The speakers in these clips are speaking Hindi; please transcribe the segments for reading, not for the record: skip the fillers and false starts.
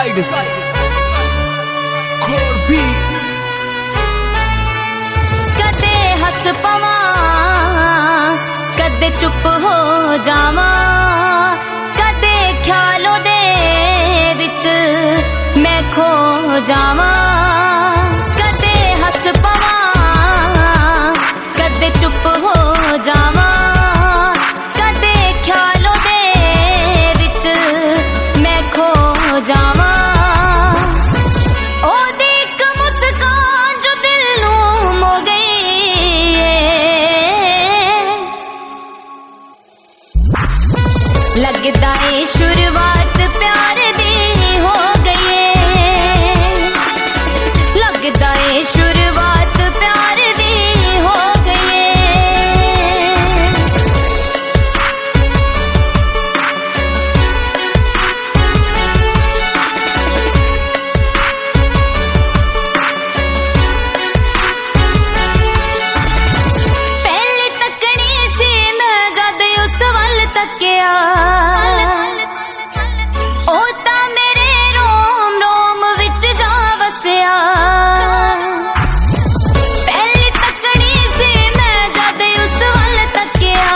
साइड कदे हस पवा कदे चुप हो जावा, कदे ख्यालों दे विच मैं खो जावा। कदे हस पवा कदे चुप हो जावा, कदे ख्यालों दे विच मैं खो जावा। ओदी एक मुस्कान जो दिल नूं मो गई है, लगदा ए शुरुआत प्यार दी हो गई है, लगदा ए शुरुआत प्यार दी हो गई है। पहली तकनी सी मैं जद उस वल तकिया, ओ ता मेरे रोम रोम विच जा वसिया। पहली तकनी सी मैं जद उस वल तकिया,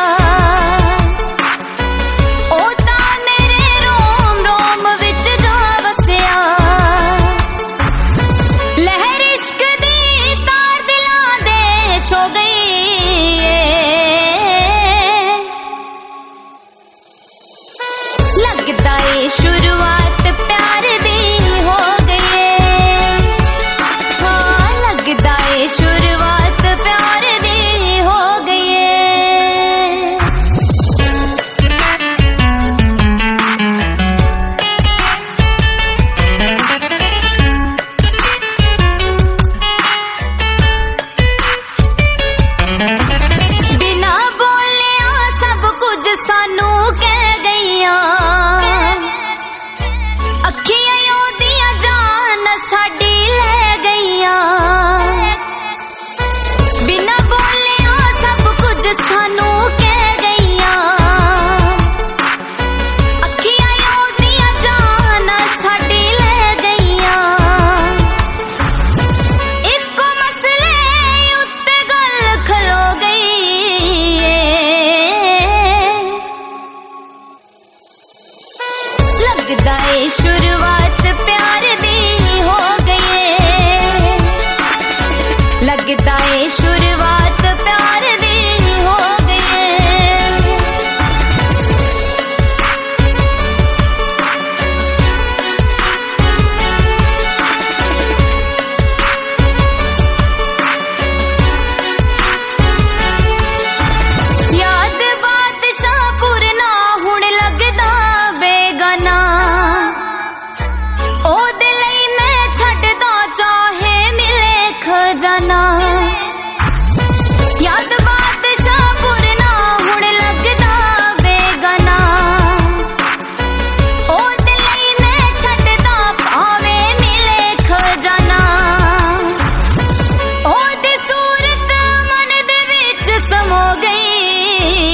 ओ ता मेरे रोम रोम विच जा वसिया। लहर इश्क दी तार दिलां दे छो गई है, लगदा ए शुरुआत प्यार दी हो गई है। हाँ, लगदा ए शुरुआत प्यार दी हो गई है। बिना बोलिया सब कुछ सानू कह गईयां, अखियां ओदियां जान साडी ले गईयां। बिना बोलिया सब कुछ सानू कह गईयां, अखियां ओदियां जान साडी ले गईयां। इको मसले उत्ते गल खलो गई है, लगदा ए शुरुआत प्यार दी हो गई है, लगदा ए शुरुआत प्यार दी हो गई है। याद बादशाहपुर ना हुण लगदा बेगाना, ओदे लई मैं छड्डदा चाहे मिले खजाना। याद बादशाहपुर ना हुण लगदा बेगाना, ओदे लई मैं छड्डदा भावे मिले खजाना। ओदी सूरत मन दे विच समो गई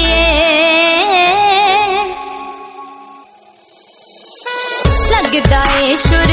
है, लगदा ए शुरू